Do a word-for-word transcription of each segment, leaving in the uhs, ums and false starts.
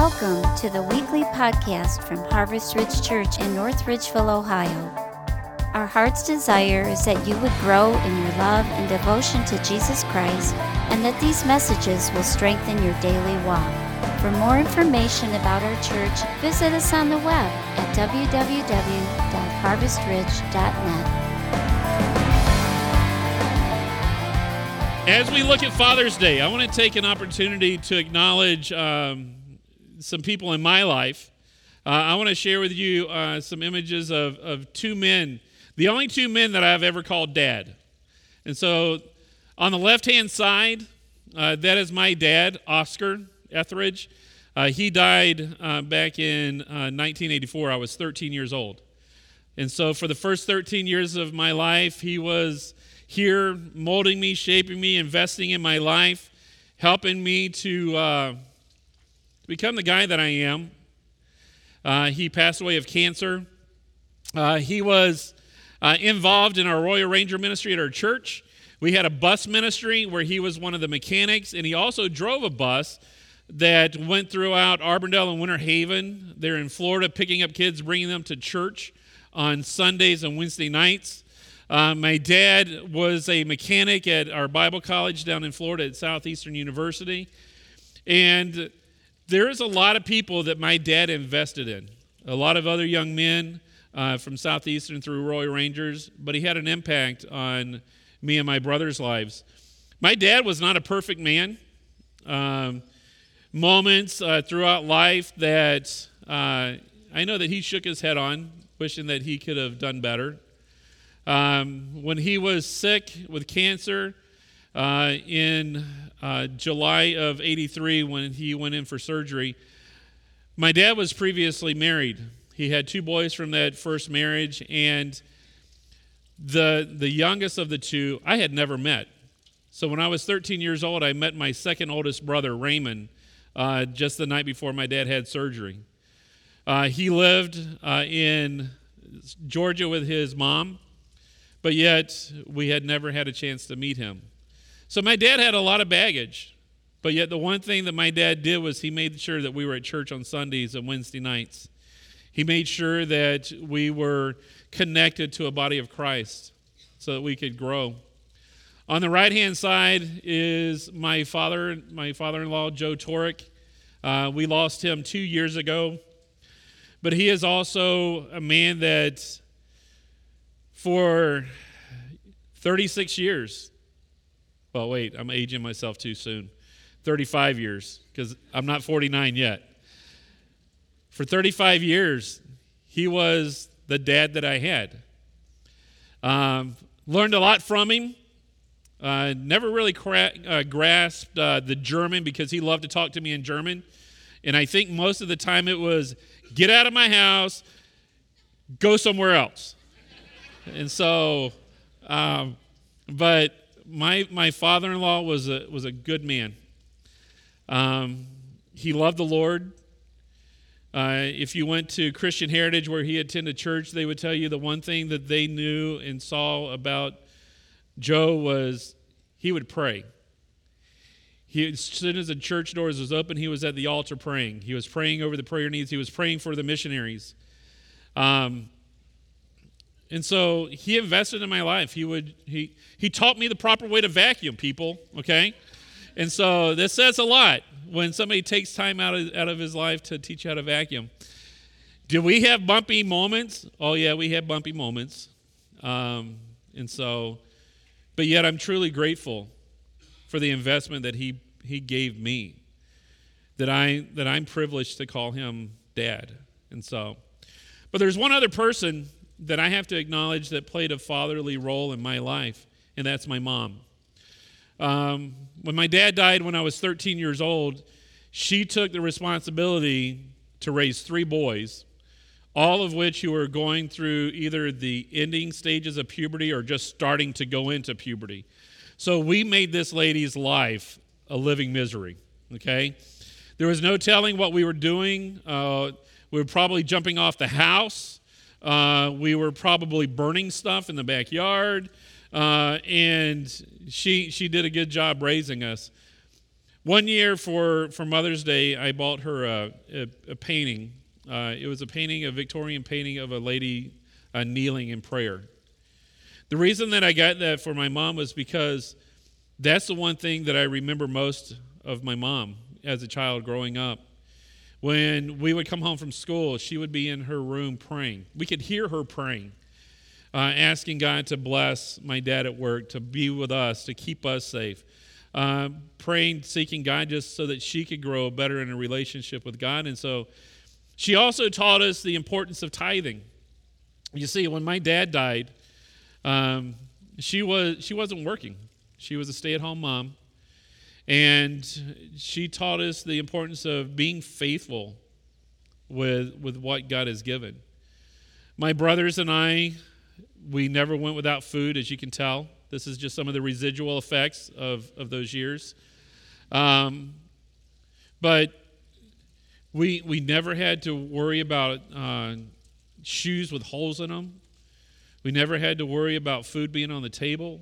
Welcome to the weekly podcast from Harvest Ridge Church in North Ridgeville, Ohio. Our heart's desire is that you would grow in your love and devotion to Jesus Christ, and that these messages will strengthen your daily walk. For more information about our church, visit us on the web at w w w dot harvest ridge dot net. As we look at Father's Day, I want to take an opportunity to acknowledge um, some people in my life. Uh, I want to share with you uh, some images of, of two men, the only two men that I've ever called dad. And so on the left-hand side, uh, that is my dad, Oscar Etheridge. Uh, he died uh, back in uh, nineteen eighty-four. I was thirteen years old. And so for the first thirteen years of my life, he was here molding me, shaping me, investing in my life, helping me to uh, become the guy that I am. Uh, he passed away of cancer. Uh, he was uh, involved in our Royal Ranger ministry at our church. We had a bus ministry where he was one of the mechanics, and he also drove a bus that went throughout Arbondale and Winter Haven. They're in Florida, picking up kids, bringing them to church on Sundays and Wednesday nights. Uh, my dad was a mechanic at our Bible college down in Florida at Southeastern University. And there's a lot of people that my dad invested in. A lot of other young men uh, from Southeastern through Royal Rangers, but he had an impact on me and my brother's lives. My dad was not a perfect man. Um, moments uh, throughout life that uh, I know that he shook his head on, wishing that he could have done better. Um, when he was sick with cancer uh, in uh, July of eighty-three, when he went in for surgery, my dad was previously married. He had two boys from that first marriage, and the the youngest of the two I had never met. So when I was thirteen years old, I met my second oldest brother, Raymond, uh, just the night before my dad had surgery. Uh, he lived uh, in Georgia with his mom, but yet we had never had a chance to meet him. So my dad had a lot of baggage, but yet the one thing that my dad did was he made sure that we were at church on Sundays and Wednesday nights. He made sure that we were connected to a body of Christ so that we could grow. On the right-hand side is my father, my father-in-law, Joe Torek. Uh, we lost him two years ago, but he is also a man that for thirty-six years, well, wait, I'm aging myself too soon, thirty-five years, because I'm not forty-nine yet. For thirty-five years, he was the dad that I had. Um, learned a lot from him. Uh, never really cra- uh, grasped uh, the German because he loved to talk to me in German. And I think most of the time it was, get out of my house, go somewhere else. And so, um, but my my father-in-law was a was a good man. Um, he loved the Lord. Uh, if you went to Christian Heritage where he attended church, they would tell you the one thing that they knew and saw about Joe was he would pray. He, as soon as the church doors was open, he was at the altar praying. He was praying over the prayer needs. He was praying for the missionaries. Um, and so he invested in my life. He would he he taught me the proper way to vacuum, people, okay? And so this says a lot when somebody takes time out of, out of his life to teach you how to vacuum. Do we have bumpy moments? Oh, yeah, we have bumpy moments. Um, and so, but yet I'm truly grateful for the investment that he he gave me, that I that I'm privileged to call him dad. And so, but there's one other person that I have to acknowledge that played a fatherly role in my life, and that's my mom. Um, when my dad died when I was thirteen years old, she took the responsibility to raise three boys, all of which who were going through either the ending stages of puberty or just starting to go into puberty. So we made this lady's life a living misery, okay? There was no telling what we were doing. Uh, we were probably jumping off the house. Uh, we were probably burning stuff in the backyard. Uh, and she she did a good job raising us. One year for, for Mother's Day, I bought her a, a, a painting. Uh, it was a painting, a Victorian painting of a lady uh, kneeling in prayer. The reason that I got that for my mom was because that's the one thing that I remember most of my mom as a child growing up. When we would come home from school, she would be in her room praying. We could hear her praying, uh, asking God to bless my dad at work, to be with us, to keep us safe. Uh, praying, seeking God just so that she could grow better in a relationship with God. And so she also taught us the importance of tithing. You see, when my dad died, um, she was she wasn't working. She was a stay-at-home mom. And she taught us the importance of being faithful with, with what God has given. My brothers and I, we never went without food, as you can tell. This is just some of the residual effects of, of those years. Um, but we we never had to worry about uh, shoes with holes in them. We never had to worry about food being on the table.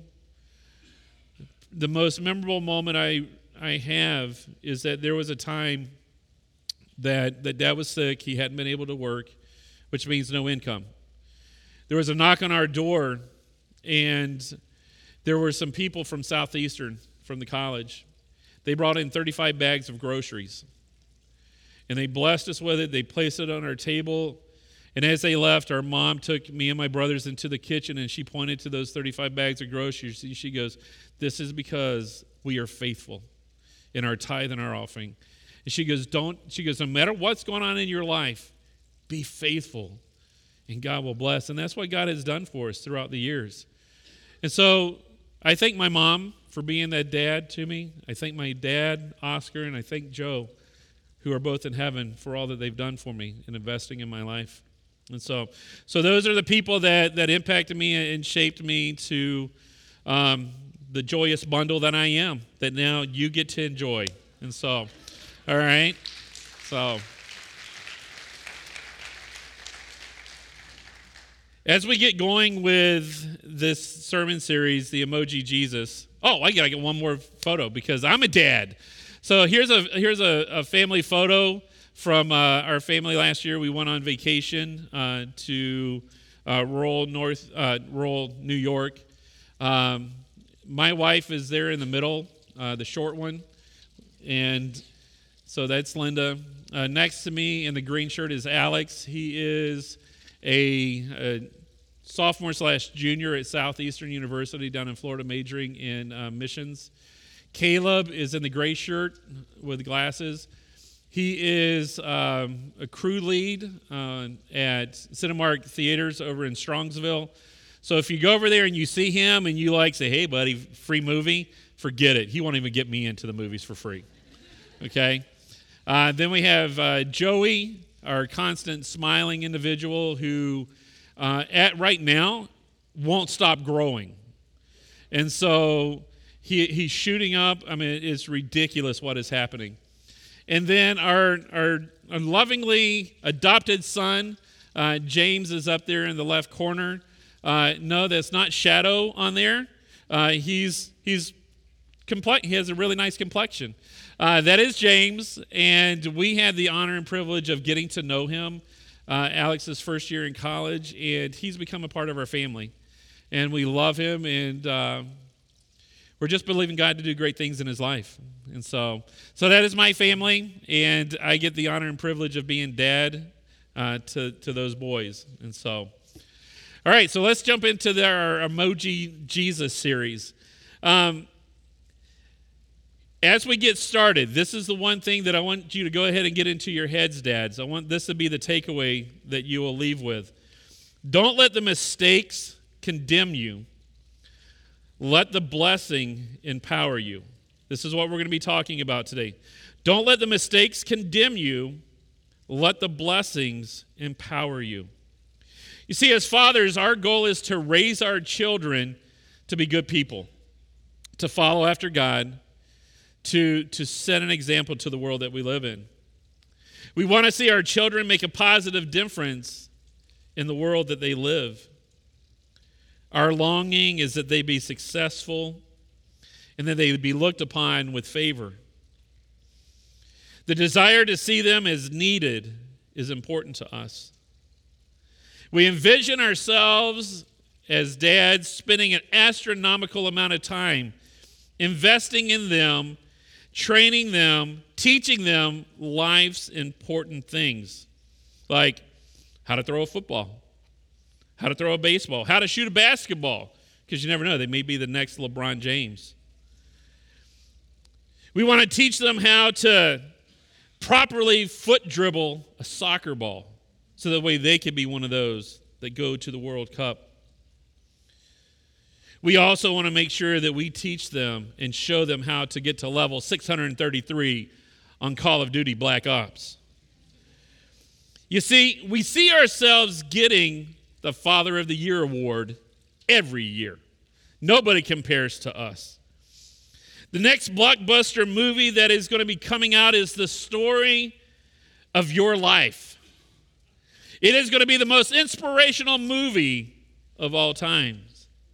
The most memorable moment I, I have is that there was a time that, that Dad was sick. He hadn't been able to work, which means no income. There was a knock on our door, and there were some people from Southeastern, from the college. They brought in thirty-five bags of groceries, and they blessed us with it. They placed it on our table, and as they left, our mom took me and my brothers into the kitchen, and she pointed to those thirty-five bags of groceries. She goes, "This is because we are faithful in our tithe and our offering." And she goes, "Don't." She goes, "No matter what's going on in your life, be faithful, and God will bless." And that's what God has done for us throughout the years. And so I thank my mom for being that dad to me. I thank my dad, Oscar, and I thank Joe, who are both in heaven, for all that they've done for me in investing in my life. And so, so those are the people that, that impacted me and shaped me to um, the joyous bundle that I am, that now you get to enjoy. And so, all right, so as we get going with this sermon series, the Emoji Jesus. Oh, I gotta get one more photo because I'm a dad. So here's a here's a, a family photo from uh, our family last year. We went on vacation uh, to uh, rural North, uh, rural New York. Um, my wife is there in the middle, uh, the short one, and so that's Linda. Uh, next to me in the green shirt is Alex. He is a, a sophomore slash junior at Southeastern University down in Florida, majoring in uh, missions. Caleb is in the gray shirt with glasses. He is um, a crew lead uh, at Cinemark Theaters over in Strongsville. So if you go over there and you see him and you like say, "Hey, buddy, free movie," forget it. He won't even get me into the movies for free. Okay? Uh, then we have uh, Joey, our constant smiling individual who, uh, at right now, won't stop growing. And so he he's shooting up. I mean, it's ridiculous what is happening. And then our, our, our lovingly adopted son, uh, James, is up there in the left corner. Uh, no, that's not Shadow on there. Uh, he's he's complex. He has a really nice complexion. Uh, that is James, and we had the honor and privilege of getting to know him. Uh, Alex's first year in college, and he's become a part of our family, and we love him, and uh, we're just believing God to do great things in his life. And so, so that is my family, and I get the honor and privilege of being dad uh, to to those boys. And so, all right, so let's jump into the, our Emoji Jesus series. Um, As we get started, this is the one thing that I want you to go ahead and get into your heads, dads. I want this to be the takeaway that you will leave with. Don't let the mistakes condemn you. Let the blessing empower you. This is what we're going to be talking about today. Don't let the mistakes condemn you. Let the blessings empower you. You see, as fathers, our goal is to raise our children to be good people, to follow after God, to, to set an example to the world that we live in. We want to see our children make a positive difference in the world that they live. Our longing is that they be successful and that they would be looked upon with favor. The desire to see them as needed is important to us. We envision ourselves as dads spending an astronomical amount of time investing in them, training them, teaching them life's important things, like how to throw a football, how to throw a baseball, how to shoot a basketball, because you never know, they may be the next LeBron James. We want to teach them how to properly foot dribble a soccer ball, so that way they can be one of those that go to the World Cup. We also want to make sure that we teach them and show them how to get to level six hundred thirty-three on Call of Duty Black Ops. You see, we see ourselves getting the Father of the Year award every year. Nobody compares to us. The next blockbuster movie that is going to be coming out is the story of your life. It is going to be the most inspirational movie of all times.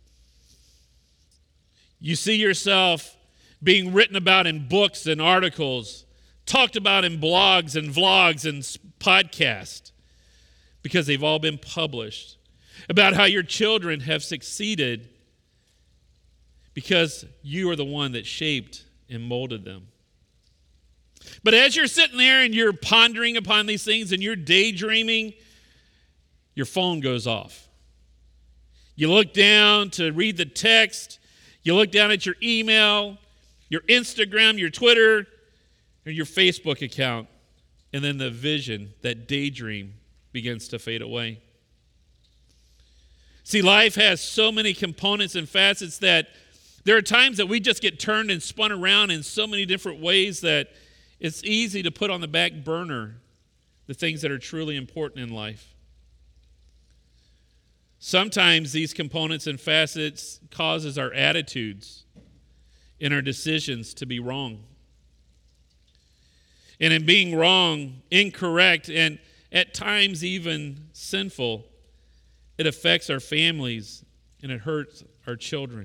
You see yourself being written about in books and articles, talked about in blogs and vlogs and podcasts, because they've all been published, about how your children have succeeded because you are the one that shaped and molded them. But as you're sitting there and you're pondering upon these things and you're daydreaming, your phone goes off. You look down to read the text. You look down at your email, your Instagram, your Twitter, or your Facebook account, and then the vision, that daydream, begins to fade away. See, life has so many components and facets that there are times that we just get turned and spun around in so many different ways that it's easy to put on the back burner the things that are truly important in life. Sometimes these components and facets causes our attitudes and our decisions to be wrong. And in being wrong, incorrect, and at times even sinful, it affects our families and it hurts our children.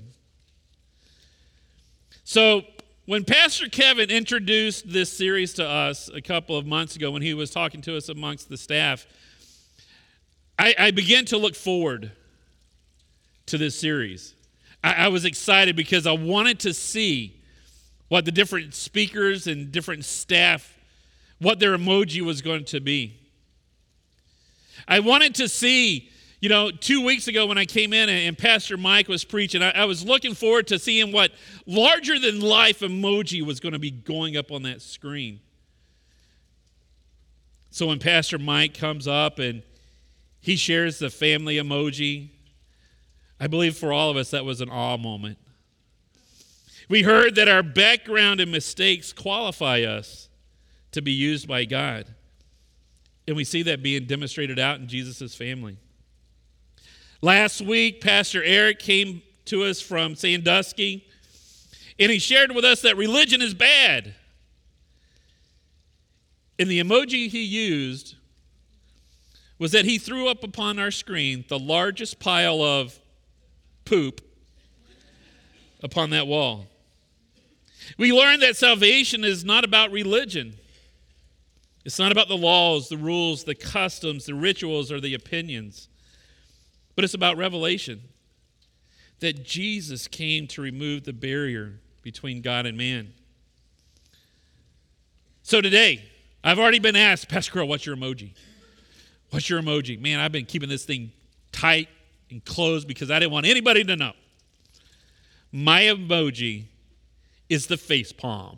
So when Pastor Kevin introduced this series to us a couple of months ago when he was talking to us amongst the staff, I, I began to look forward to this series. I, I was excited because I wanted to see what the different speakers and different staff, what their emoji was going to be. I wanted to see, you know, two weeks ago when I came in and, and Pastor Mike was preaching, I, I was looking forward to seeing what larger-than-life emoji was going to be going up on that screen. So when Pastor Mike comes up and he shares the family emoji, I believe for all of us that was an awe moment. We heard that our background and mistakes qualify us to be used by God. And we see that being demonstrated out in Jesus' family. Last week, Pastor Eric came to us from Sandusky, and he shared with us that religion is bad. And the emoji he used was that he threw up upon our screen the largest pile of poop upon that wall. We learned that salvation is not about religion. It's not about the laws, the rules, the customs, the rituals, or the opinions. But it's about revelation. That Jesus came to remove the barrier between God and man. So today, I've already been asked, Pastor Crow, what's your emoji? What's your emoji? Man, I've been keeping this thing tight and closed because I didn't want anybody to know. My emoji is the face palm.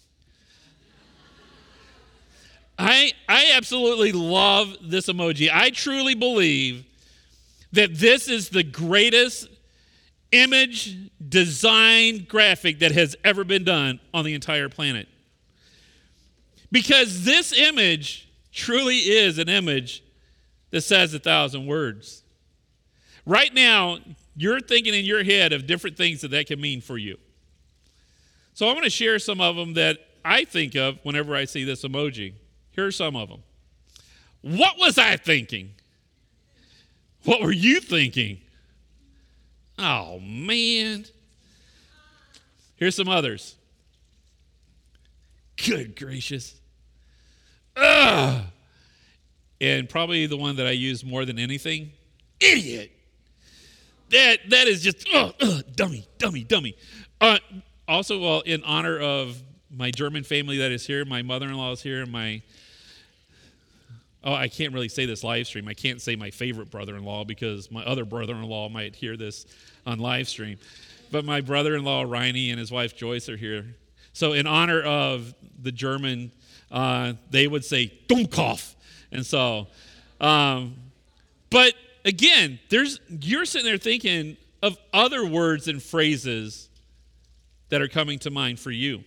I, I absolutely love this emoji. I truly believe that this is the greatest image, design, graphic that has ever been done on the entire planet. Because this image truly is an image that says a thousand words. Right now, you're thinking in your head of different things that that can mean for you. So I'm going to share some of them that I think of whenever I see this emoji. Here are some of them. What was I thinking? What were you thinking? Oh, man. Here's some others. Good gracious. ugh. And probably the one that I use more than anything, idiot. That that is just, ugh, ugh, dummy, dummy, dummy. Uh, also, well, in honor of my German family that is here, my mother-in-law is here, and my, oh, I can't really say this live stream. I can't say my favorite brother-in-law because my other brother-in-law might hear this on live stream. But my brother-in-law, Reini, and his wife, Joyce, are here. So in honor of the German, uh, they would say, Dummkopf. And so, um, but again, there's you're sitting there thinking of other words and phrases that are coming to mind for you.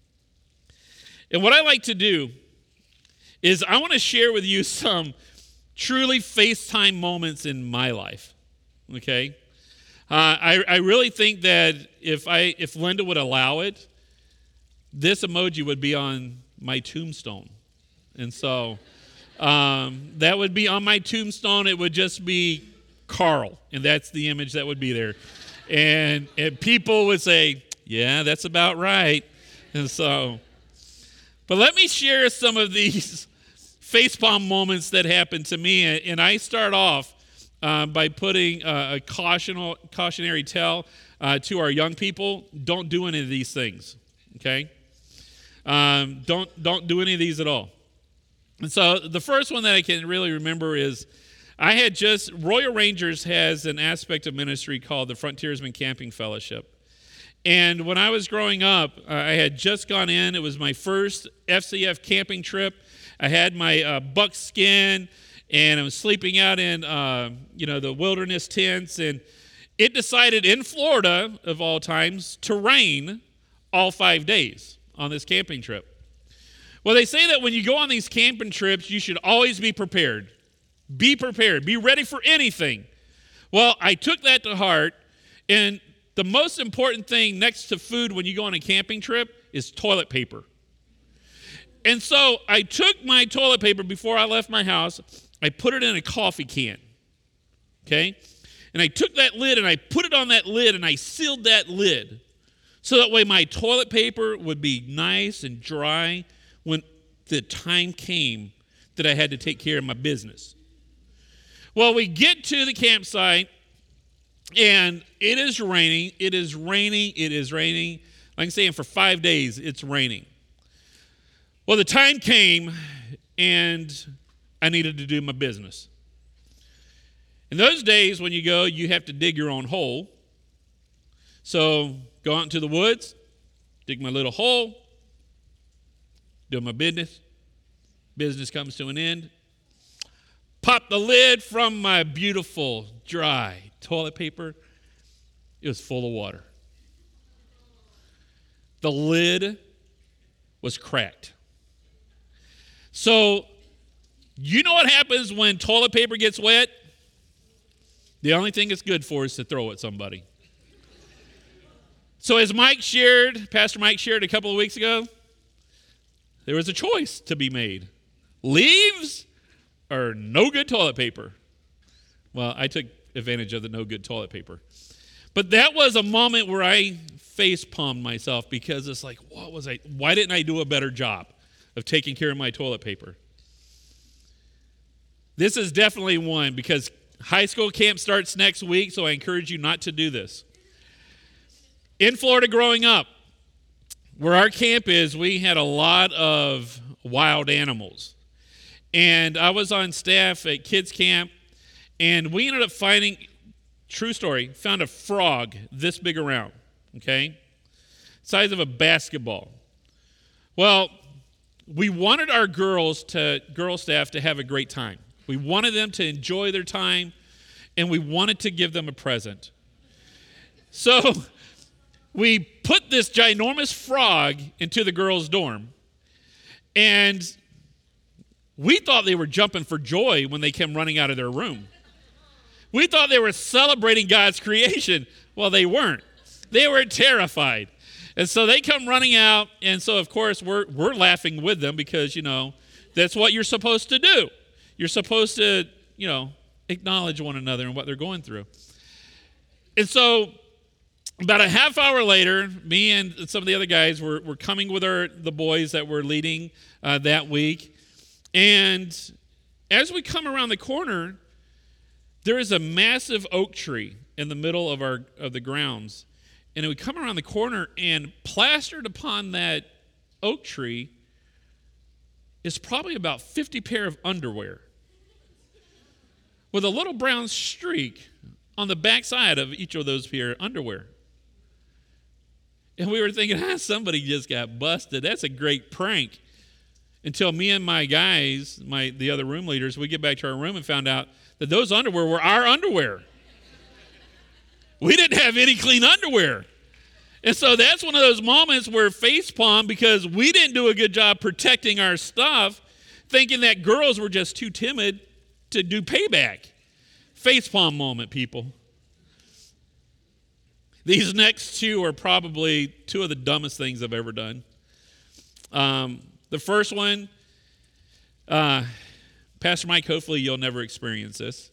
And what I like to do is I want to share with you some truly FaceTime moments in my life, okay? Uh, I, I really think that if I if Linda would allow it, this emoji would be on my tombstone. And so um, that would be on my tombstone. It would just be Carl, and that's the image that would be there. And, and people would say, yeah, that's about right. And so, but let me share some of these facepalm moments that happened to me. And I start off uh, by putting uh, a caution, cautionary tale uh, to our young people. Don't do any of these things, okay? Um, don't don't do any of these at all. And so the first one that I can really remember is I had just, Royal Rangers has an aspect of ministry called the Frontiersman Camping Fellowship. And when I was growing up, uh, I had just gone in. It was my first F C F camping trip. I had my uh, buckskin, and I was sleeping out in, uh, you know, the wilderness tents. And it decided in Florida, of all times, to rain all five days on this camping trip. Well, they say that when you go on these camping trips, you should always be prepared. Be prepared. Be ready for anything. Well, I took that to heart, and the most important thing next to food when you go on a camping trip is toilet paper. And so I took my toilet paper before I left my house. I put it in a coffee can, okay? And I took that lid and I put it on that lid and I sealed that lid so that way my toilet paper would be nice and dry when the time came that I had to take care of my business. Well, we get to the campsite, and it is raining, it is raining, it is raining. Like I'm saying, for five days, it's raining. Well, the time came, and I needed to do my business. In those days, when you go, you have to dig your own hole. So, go out into the woods, dig my little hole, do my business. Business comes to an end. Pop the lid from my beautiful, dry toilet paper. It was full of water. The lid was cracked. So, you know what happens when toilet paper gets wet? The only thing it's good for is to throw at somebody. So as Mike shared, Pastor Mike shared a couple of weeks ago, there was a choice to be made. Leaves or no good toilet paper? Well, I took advantage of the no good toilet paper. But that was a moment where I face palmed myself because it's like, what was I, why didn't I do a better job of taking care of my toilet paper? This is definitely one because high school camp starts next week, so I encourage you not to do this. In Florida growing up, where our camp is, we had a lot of wild animals. And I was on staff at kids camp, and we ended up finding, true story, found a frog this big around, okay? Size of a basketball. Well, we wanted our girls to, girl staff to have a great time. We wanted them to enjoy their time, and we wanted to give them a present. So we put this ginormous frog into the girls' dorm, and we thought they were jumping for joy when they came running out of their room. We thought they were celebrating God's creation. Well, they weren't. They were terrified. And so they come running out, and so, of course, we're we're laughing with them because, you know, that's what you're supposed to do. You're supposed to, you know, acknowledge one another and what they're going through. And so about a half hour later, me and some of the other guys were, were coming with our the boys that were leading uh, that week. And as we come around the corner, there is a massive oak tree in the middle of our of the grounds. And we come around the corner, and plastered upon that oak tree is probably about fifty pair of underwear with a little brown streak on the backside of each of those pair of underwear. And we were thinking, ah, somebody just got busted. That's a great prank. Until me and my guys, my the other room leaders, we get back to our room and found out that those underwear were our underwear. We didn't have any clean underwear. And so that's one of those moments where facepalm, because we didn't do a good job protecting our stuff, thinking that girls were just too timid to do payback. Facepalm moment, people. These next two are probably two of the dumbest things I've ever done. Um, the first one, uh, Pastor Mike, hopefully you'll never experience this.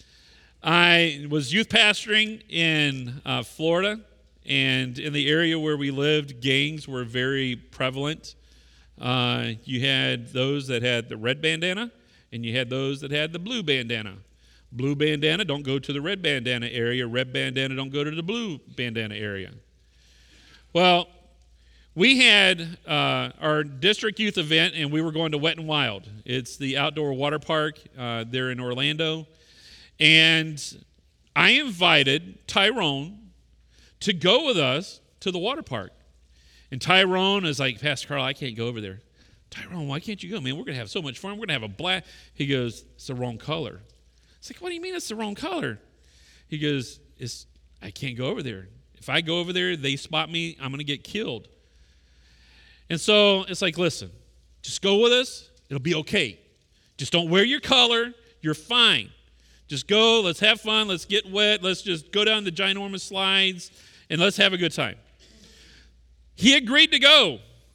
I was youth pastoring in uh, Florida, and in the area where we lived, gangs were very prevalent. Uh, you had those that had the red bandana, and you had those that had the blue bandana. Blue bandana, don't go to the red bandana area. Red bandana, don't go to the blue bandana area. Well, we had uh, our district youth event, and we were going to Wet and Wild. It's the outdoor water park uh, there in Orlando. And I invited Tyrone to go with us to the water park. And Tyrone is like, Pastor Carl, I can't go over there. Tyrone, why can't you go? Man, we're going to have so much fun. We're going to have a blast. He goes, it's the wrong color. It's like, what do you mean it's the wrong color? He goes, it's, I can't go over there. If I go over there, they spot me, I'm going to get killed. And so it's like, listen, just go with us. It'll be okay. Just don't wear your color. You're fine. Just go. Let's have fun. Let's get wet. Let's just go down the ginormous slides, and let's have a good time. He agreed to go.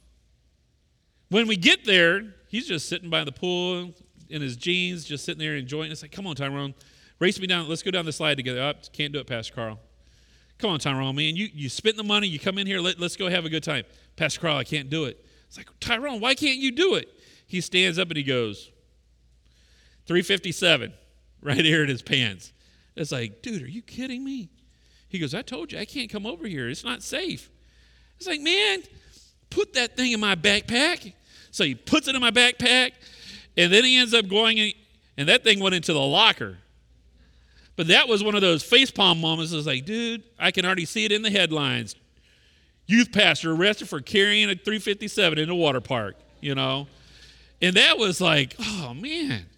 When we get there, he's just sitting by the pool in his jeans, just sitting there enjoying it. It's like, come on, Tyrone. Race me down. Let's go down the slide together. Oh, can't do it, Pastor Carl. Come on, Tyrone, man. You, you spent the money. You come in here. Let, let's go have a good time. Pastor Carl, I can't do it. It's like, Tyrone, why can't you do it? He stands up and he goes, three fifty-seven, right here in his pants. It's like, dude, are you kidding me? He goes, I told you, I can't come over here. It's not safe. It's like, man, put that thing in my backpack. So he puts it in my backpack, and then he ends up going, in, and that thing went into the locker. But that was one of those facepalm moments. I was like, dude, I can already see it in the headlines. Youth pastor arrested for carrying a three fifty-seven in a water park, you know. And that was like, oh, man.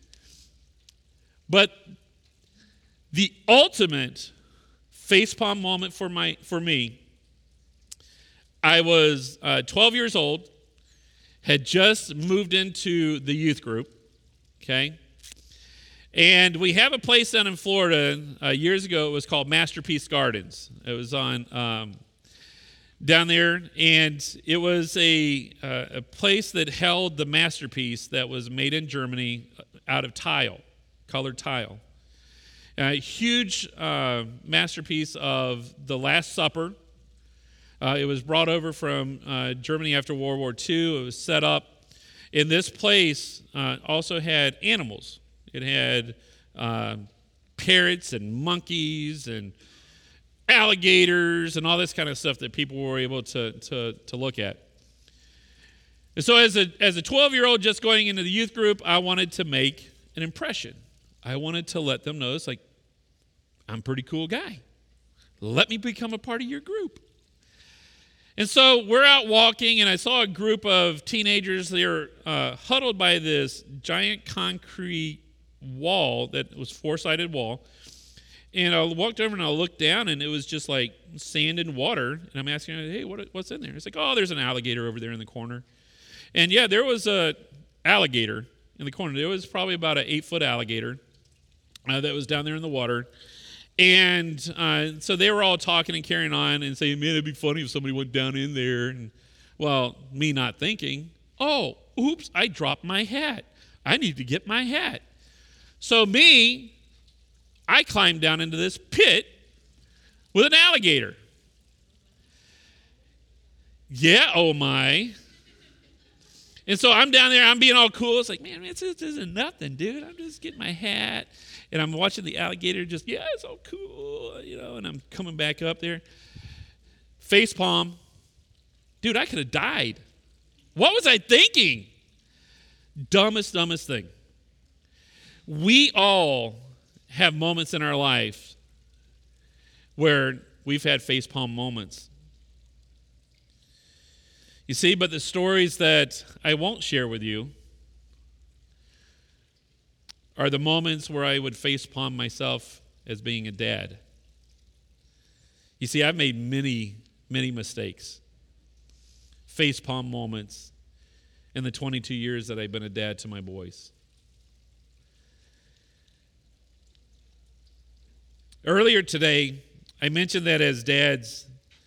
But the ultimate facepalm moment for my for me, I was uh, twelve years old, had just moved into the youth group, okay? And we have a place down in Florida. Uh, years ago, it was called Masterpiece Gardens. It was on um, down there, and it was a, uh, a place that held the masterpiece that was made in Germany out of tile, colored tile. A huge uh, masterpiece of the Last Supper. Uh, it was brought over from uh, Germany after World War Two. It was set up. And this place uh, also had animals. It had uh, parrots and monkeys and alligators and all this kind of stuff that people were able to, to, to look at. And so as a as a twelve-year-old just going into the youth group, I wanted to make an impression. I wanted to let them know, it's like, I'm a pretty cool guy. Let me become a part of your group. And so we're out walking, and I saw a group of teenagers. They were uh, huddled by this giant concrete wall that was four-sided wall. And I walked over and I looked down, and it was just like sand and water. And I'm asking, hey, what, what's in there? It's like, oh, there's an alligator over there in the corner. And yeah, there was a alligator in the corner. There was probably about an eight-foot alligator uh, that was down there in the water. And uh, so they were all talking and carrying on and saying, man, it'd be funny if somebody went down in there. And, well, me not thinking, oh, oops, I dropped my hat. I need to get my hat. So me, I climbed down into this pit with an alligator. Yeah, oh my. And so I'm down there, I'm being all cool. It's like, man, this isn't nothing, dude. I'm just getting my hat. And I'm watching the alligator just, yeah, it's all cool, you know, and I'm coming back up there. Face palm. Dude, I could have died. What was I thinking? Dumbest, dumbest thing. We all have moments in our life where we've had facepalm moments. You see, but the stories that I won't share with you are the moments where I would facepalm myself as being a dad. You see, I've made many, many mistakes. Facepalm moments in the twenty-two years that I've been a dad to my boys. Earlier today, I mentioned that as dads,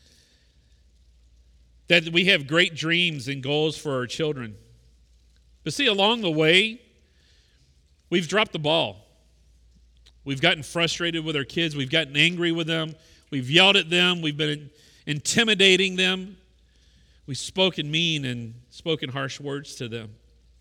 that we have great dreams and goals for our children. But see, along the way, we've dropped the ball. We've gotten frustrated with our kids. We've gotten angry with them. We've yelled at them. We've been intimidating them. We've spoken mean and spoken harsh words to them.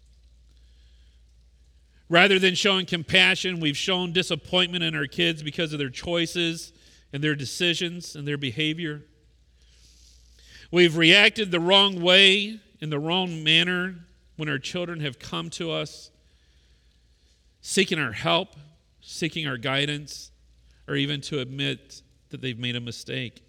Rather than showing compassion, we've shown disappointment in our kids because of their choices and their decisions and their behavior. We've reacted the wrong way, in the wrong manner, when our children have come to us, seeking our help, seeking our guidance, or even to admit that they've made a mistake.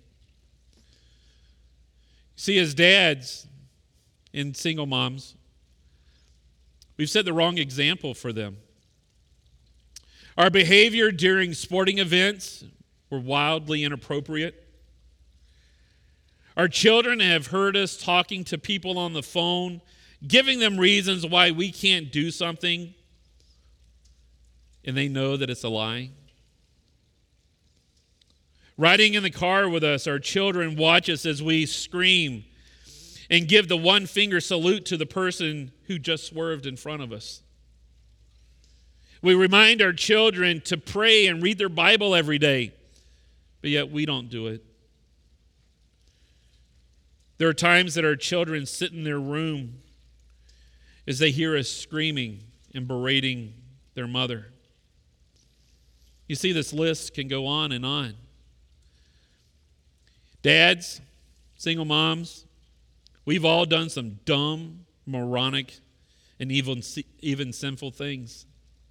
See, as dads and single moms, we've set the wrong example for them. Our behavior during sporting events were wildly inappropriate. Our children have heard us talking to people on the phone, giving them reasons why we can't do something, and they know that it's a lie. Riding in the car with us, our children watch us as we scream and give the one finger salute to the person who just swerved in front of us. We remind our children to pray and read their Bible every day, but yet we don't do it. There are times that our children sit in their room as they hear us screaming and berating their mother. You see, this list can go on and on. Dads, single moms, we've all done some dumb, moronic, and even, even sinful things.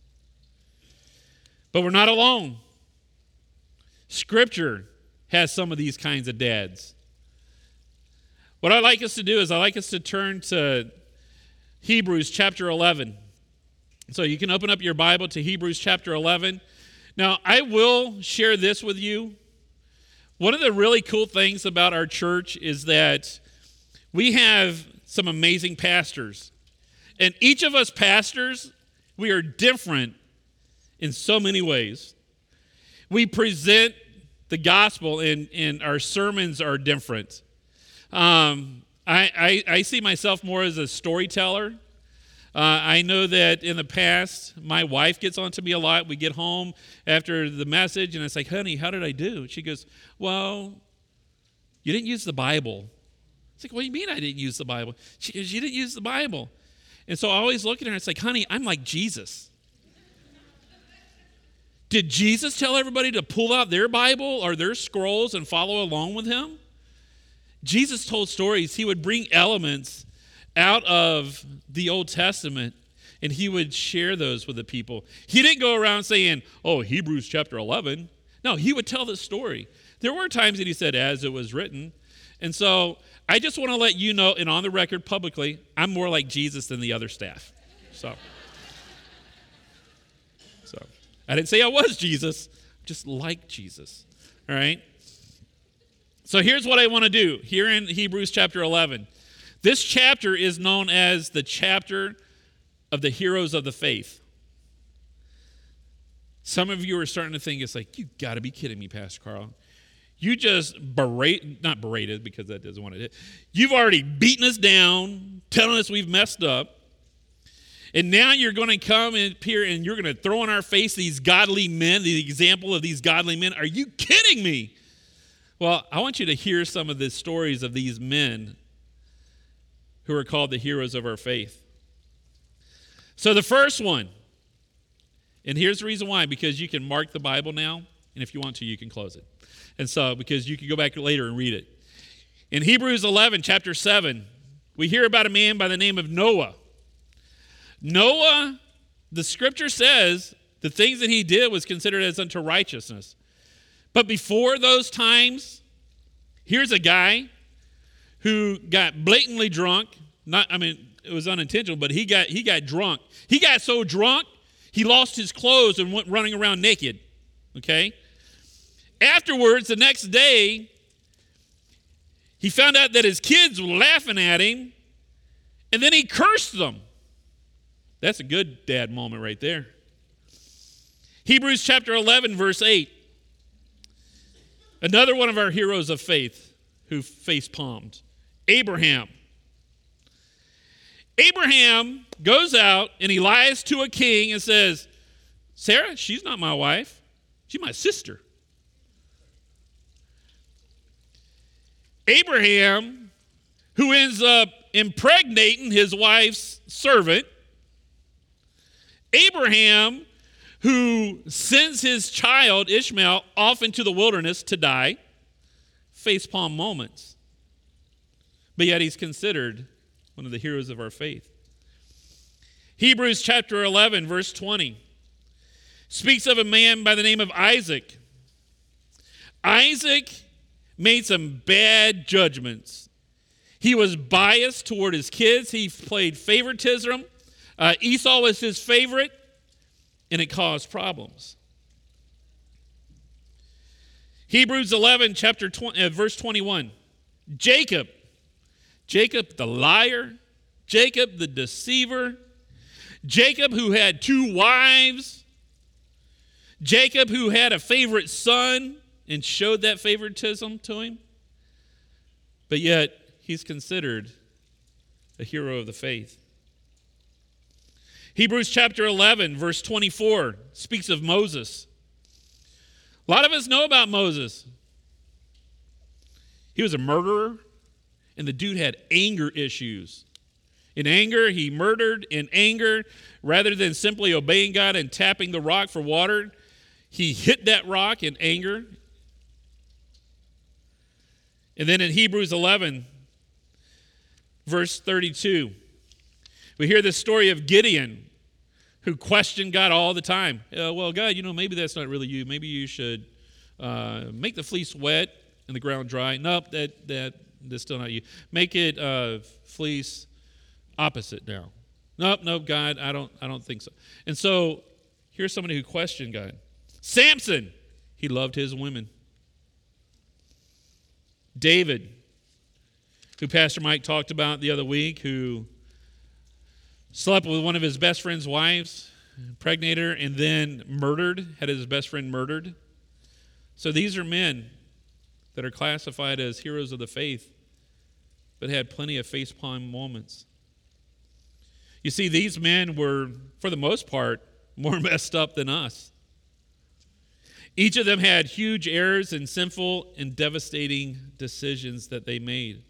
But we're not alone. Scripture has some of these kinds of dads. What I'd like us to do is I'd like us to turn to Hebrews chapter eleven. So you can open up your Bible to Hebrews chapter eleven. Now, I will share this with you. One of the really cool things about our church is that we have some amazing pastors. And each of us pastors, we are different in so many ways. We present the gospel, and, and our sermons are different. Um, I, I, I see myself more as a storyteller. Uh, I know that in the past, my wife gets on to me a lot. We get home after the message, and it's like, honey, how did I do? She goes, well, you didn't use the Bible. It's like, what do you mean I didn't use the Bible? She goes, you didn't use the Bible. And so I always look at her, and it's like, honey, I'm like Jesus. Did Jesus tell everybody to pull out their Bible or their scrolls and follow along with him? Jesus told stories. He would bring elements out of the Old Testament, and he would share those with the people. He didn't go around saying, oh, Hebrews chapter eleven. No, he would tell the story. There were times that he said, as it was written. And so I just want to let you know, and on the record publicly, I'm more like Jesus than the other staff. So, so I didn't say I was Jesus, just like Jesus. All right? So here's what I want to do here in Hebrews chapter eleven. This chapter is known as the chapter of the heroes of the faith. Some of you are starting to think, it's like, you got to be kidding me, Pastor Carl. You just berate, not berated because that doesn't want it. You've already beaten us down, telling us we've messed up. And now you're going to come and appear and you're going to throw in our face these godly men, the example of these godly men. Are you kidding me? Well, I want you to hear some of the stories of these men who are called the heroes of our faith. So the first one, and here's the reason why, because you can mark the Bible now, and if you want to, you can close it. And so, because you can go back later and read it. In Hebrews eleven, chapter seven, we hear about a man by the name of Noah. Noah, the scripture says, the things that he did was considered as unto righteousness. But before those times, here's a guy who got blatantly drunk. Not, I mean, it was unintentional, but he got he got drunk. He got so drunk, he lost his clothes and went running around naked. Okay? Afterwards, the next day, he found out that his kids were laughing at him, and then he cursed them. That's a good dad moment right there. Hebrews chapter eleven, verse eight. Another one of our heroes of faith who face-palmed, Abraham. Abraham goes out and he lies to a king and says, Sarah, she's not my wife. She's my sister. Abraham, who ends up impregnating his wife's servant. Abraham, who sends his child, Ishmael, off into the wilderness to die. Facepalm moments. But yet he's considered one of the heroes of our faith. Hebrews chapter eleven, verse twenty, speaks of a man by the name of Isaac. Isaac made some bad judgments. He was biased toward his kids. He played favoritism. Uh, Esau was his favorite, and it caused problems. Hebrews eleven, chapter twenty, uh, verse twenty-one. Jacob. Jacob the liar. Jacob the deceiver. Jacob who had two wives. Jacob who had a favorite son and showed that favoritism to him. But yet, he's considered a hero of the faith. Hebrews chapter eleven, verse twenty-four, speaks of Moses. A lot of us know about Moses. He was a murderer, and the dude had anger issues. In anger, he murdered. In anger, rather than simply obeying God and tapping the rock for water, he hit that rock in anger. And then in Hebrews eleven, verse thirty-two, we hear the story of Gideon, who questioned God all the time. Uh, well, God, you know, maybe that's not really you. Maybe you should uh, make the fleece wet and the ground dry. Nope, that that that's still not you. Make it uh, fleece opposite now. Nope, nope, God, I don't, I don't think so. And so here's somebody who questioned God. Samson, he loved his women. David, who Pastor Mike talked about the other week, who slept with one of his best friend's wives, impregnated her, and then murdered, had his best friend murdered. So these are men that are classified as heroes of the faith, but had plenty of facepalm moments. You see, these men were, for the most part, more messed up than us. Each of them had huge errors and sinful and devastating decisions that they made.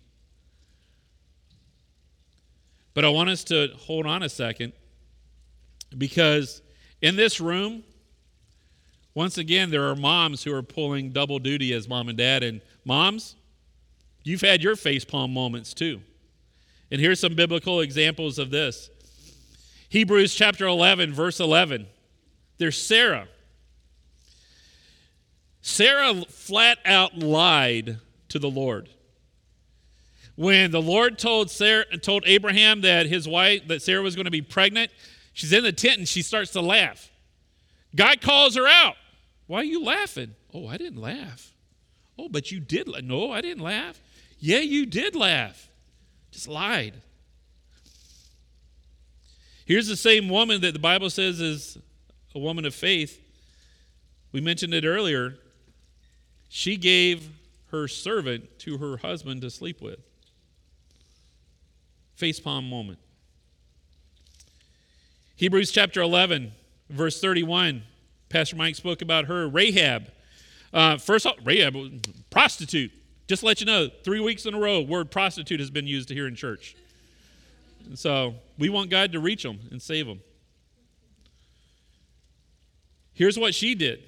But I want us to hold on a second, because in this room, once again, there are moms who are pulling double duty as mom and dad. And moms, you've had your facepalm moments too. And here's some biblical examples of this. Hebrews chapter eleven, verse eleven. There's Sarah. Sarah flat out lied to the Lord. When the Lord told Sarah, told Abraham that his wife, that Sarah was going to be pregnant, she's in the tent and she starts to laugh. God calls her out. Why are you laughing? Oh, I didn't laugh. Oh, but you did. La- no, I didn't laugh. Yeah, you did laugh. Just lied. Here's the same woman that the Bible says is a woman of faith. We mentioned it earlier. She gave her servant to her husband to sleep with. Facepalm moment. Hebrews chapter eleven, verse thirty-one. Pastor Mike spoke about her. Rahab. Uh, first off, Rahab, prostitute. Just to let you know, three weeks in a row, word prostitute has been used here in church. And so we want God to reach them and save them. Here's what she did.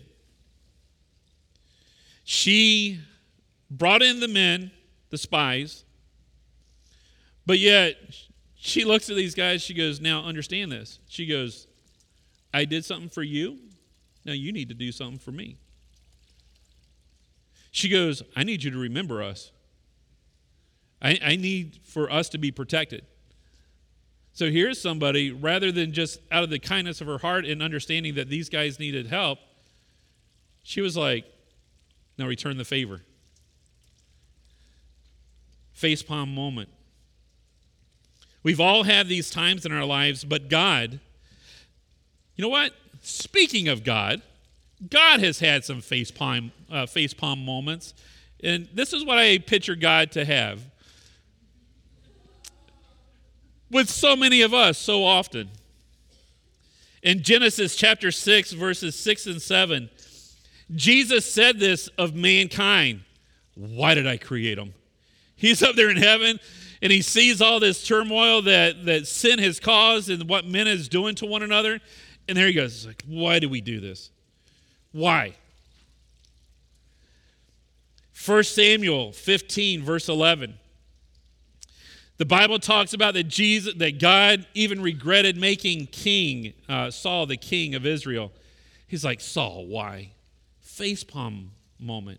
She brought in the men, the spies, but yet she looks at these guys, she goes, now understand this. She goes, I did something for you, now you need to do something for me. She goes, I need you to remember us. I, I need for us to be protected. So here's somebody, rather than just out of the kindness of her heart and understanding that these guys needed help, she was like, now return the favor. Facepalm moment. We've all had these times in our lives, but God, you know what? Speaking of God, God has had some facepalm, uh, facepalm moments, and this is what I picture God to have with so many of us so often. In Genesis chapter six, verses six and seven, Jesus said this of mankind. Why did I create them? He's up there in heaven, and he sees all this turmoil that, that sin has caused and what men is doing to one another. And there he goes, it's like, why do we do this? Why? First Samuel fifteen, verse eleven. The Bible talks about that Jesus, that God even regretted making King uh, Saul the king of Israel. He's like, Saul, why? Facepalm moment.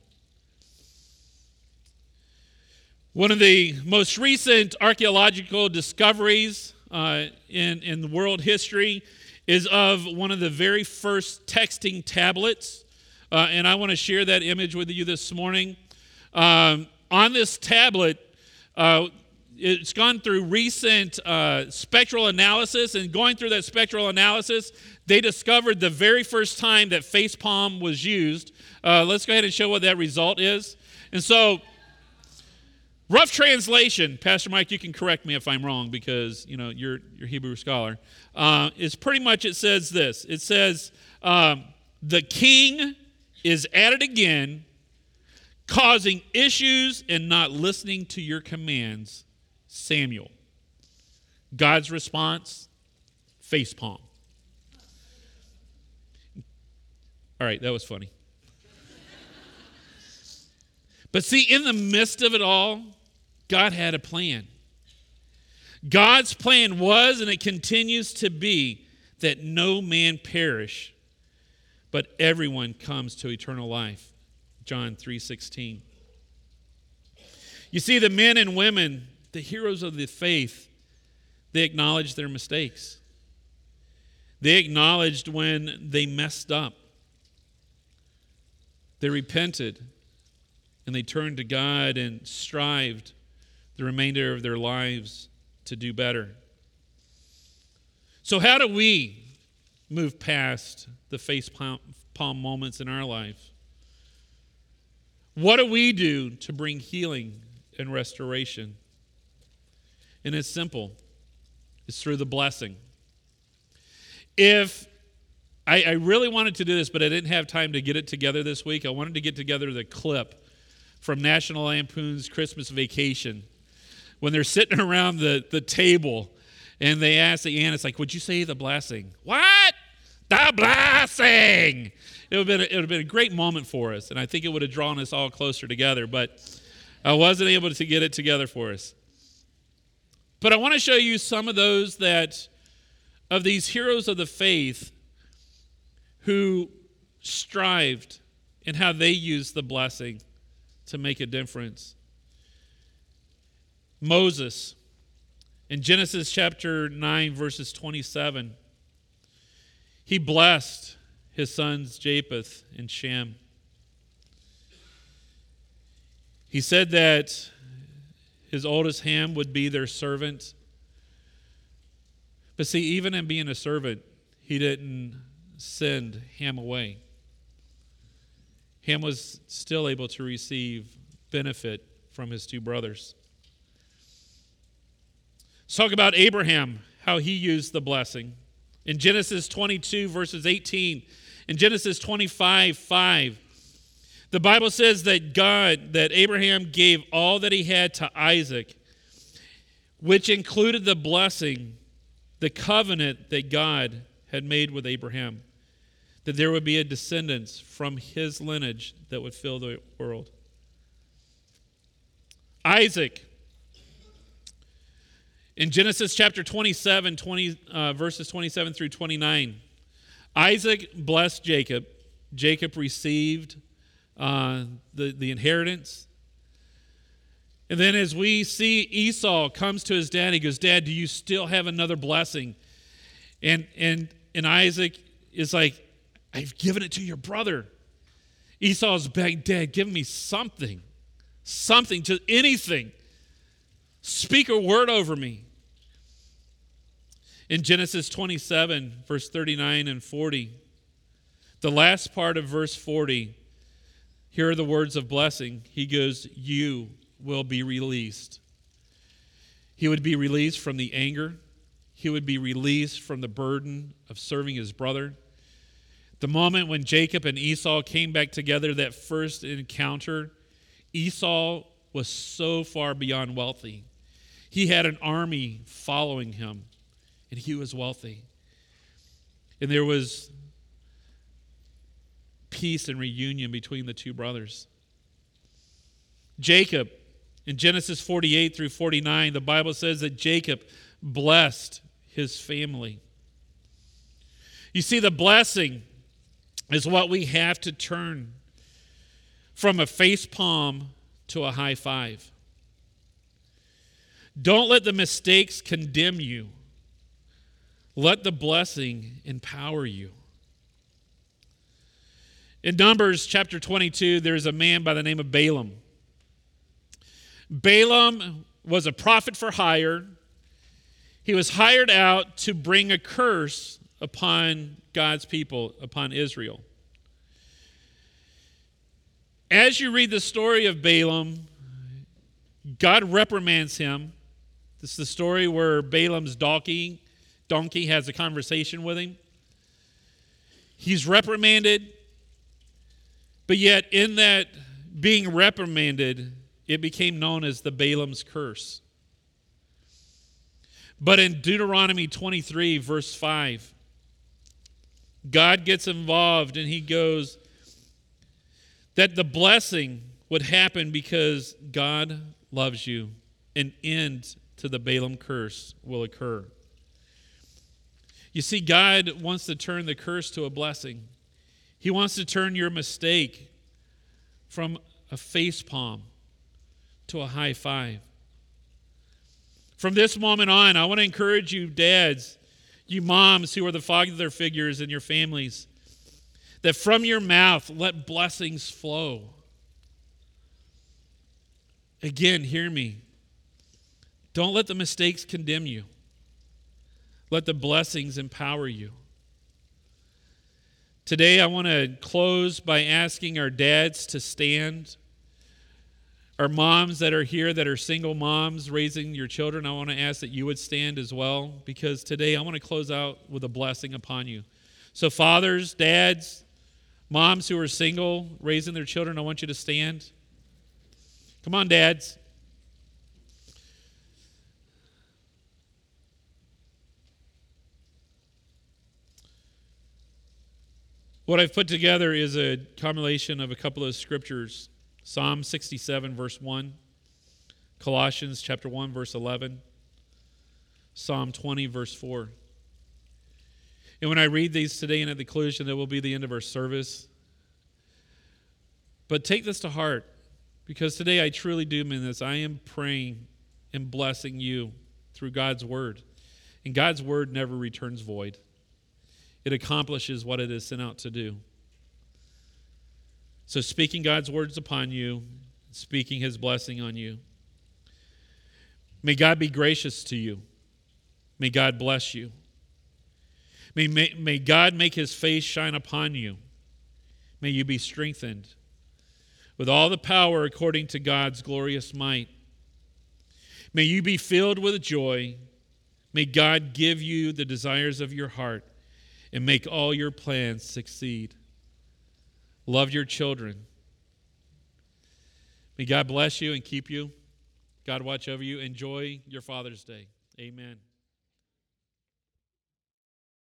One of the most recent archaeological discoveries uh, in, in world history is of one of the very first texting tablets. Uh, and I want to share that image with you this morning. Um, on this tablet, uh, it's gone through recent uh, spectral analysis, and going through that spectral analysis, they discovered the very first time that facepalm was used. Uh, let's go ahead and show what that result is. And so, rough translation, Pastor Mike, you can correct me if I'm wrong because, you know, you're you're a Hebrew scholar. Uh, is pretty much it says this. It says, um, the king is at it again, causing issues and not listening to your commands, Samuel. God's response, facepalm. All right, that was funny. But see, in the midst of it all, God had a plan. God's plan was, and it continues to be, that no man perish, but everyone comes to eternal life. John three sixteen. You see, the men and women, the heroes of the faith, they acknowledged their mistakes. They acknowledged when they messed up. They repented, and they turned to God and strived the remainder of their lives to do better. So how do we move past the facepalm moments in our life? What do we do to bring healing and restoration? And it's simple. It's through the blessing. If I, I really wanted to do this, but I didn't have time to get it together this week, I wanted to get together the clip from National Lampoon's Christmas Vacation when they're sitting around the, the table and they ask the aunt, it's like, would you say the blessing? What? The blessing! It would have been a, it would have been a great moment for us, and I think it would have drawn us all closer together, but I wasn't able to get it together for us. But I want to show you some of those that, of these heroes of the faith who strived and how they used the blessing to make a difference. Moses, in Genesis chapter nine, verses twenty-seven, he blessed his sons Japheth and Shem. He said that his oldest Ham would be their servant. But see, even in being a servant, he didn't send Ham away. Ham was still able to receive benefit from his two brothers. Let's talk about Abraham, how he used the blessing. In Genesis twenty-two, verses eighteen, in Genesis twenty-five, five, the Bible says that God, that Abraham gave all that he had to Isaac, which included the blessing, the covenant that God had made with Abraham. that there would be a descendants from his lineage that would fill the world. Isaac. In Genesis chapter twenty-seven, twenty, uh, verses twenty-seven through twenty-nine, Isaac blessed Jacob. Jacob received uh, the, the inheritance. And then as we see Esau comes to his dad, he goes, Dad, do you still have another blessing? And, and, and Isaac is like, I've given it to your brother. Esau's begging, Dad, give me something. Something, just anything. Speak a word over me. In Genesis twenty-seven, verse thirty-nine and forty, the last part of verse forty, here are the words of blessing. He goes, you will be released. He would be released from the anger. He would be released from the burden of serving his brother. The moment when Jacob and Esau came back together, that first encounter, Esau was so far beyond wealthy. He had an army following him, and he was wealthy. And there was peace and reunion between the two brothers. Jacob, in Genesis forty-eight through forty-nine, the Bible says that Jacob blessed his family. You see, the blessing is what we have to turn from a face palm to a high five. Don't let the mistakes condemn you. Let the blessing empower you. In Numbers chapter twenty-two, there's a man by the name of Balaam. Balaam was a prophet for hire. He was hired out to bring a curse upon God's people, upon Israel. As you read the story of Balaam, God reprimands him. This is the story where Balaam's donkey, donkey has a conversation with him. He's reprimanded, but yet in that being reprimanded, it became known as the Balaam's curse. But in Deuteronomy twenty-three, verse five, God gets involved and he goes that the blessing would happen because God loves you. An end to the Balaam curse will occur. You see, God wants to turn the curse to a blessing. He wants to turn your mistake from a face palm to a high five. From this moment on, I want to encourage you dads, you moms who are the father figures in your families, that from your mouth let blessings flow. Again, hear me. Don't let the mistakes condemn you. Let the blessings empower you. Today, I want to close by asking our dads to stand. Our moms that are here, that are single moms raising your children, I want to ask that you would stand as well, because today I want to close out with a blessing upon you. So fathers, dads, moms who are single, raising their children, I want you to stand. Come on, dads. What I've put together is a compilation of a couple of scriptures. Psalm sixty-seven, verse one. Colossians chapter one, verse eleven. Psalm twenty, verse four. And when I read these today and at the conclusion, it will be the end of our service. But take this to heart, because today I truly do mean this. I am praying and blessing you through God's word. And God's word never returns void. It accomplishes what it is sent out to do. So speaking God's words upon you, speaking his blessing on you. May God be gracious to you. May God bless you. May, may, may God make his face shine upon you. May you be strengthened with all the power according to God's glorious might. May you be filled with joy. May God give you the desires of your heart and make all your plans succeed. Love your children. May God bless you and keep you. God watch over you. Enjoy your Father's Day. Amen.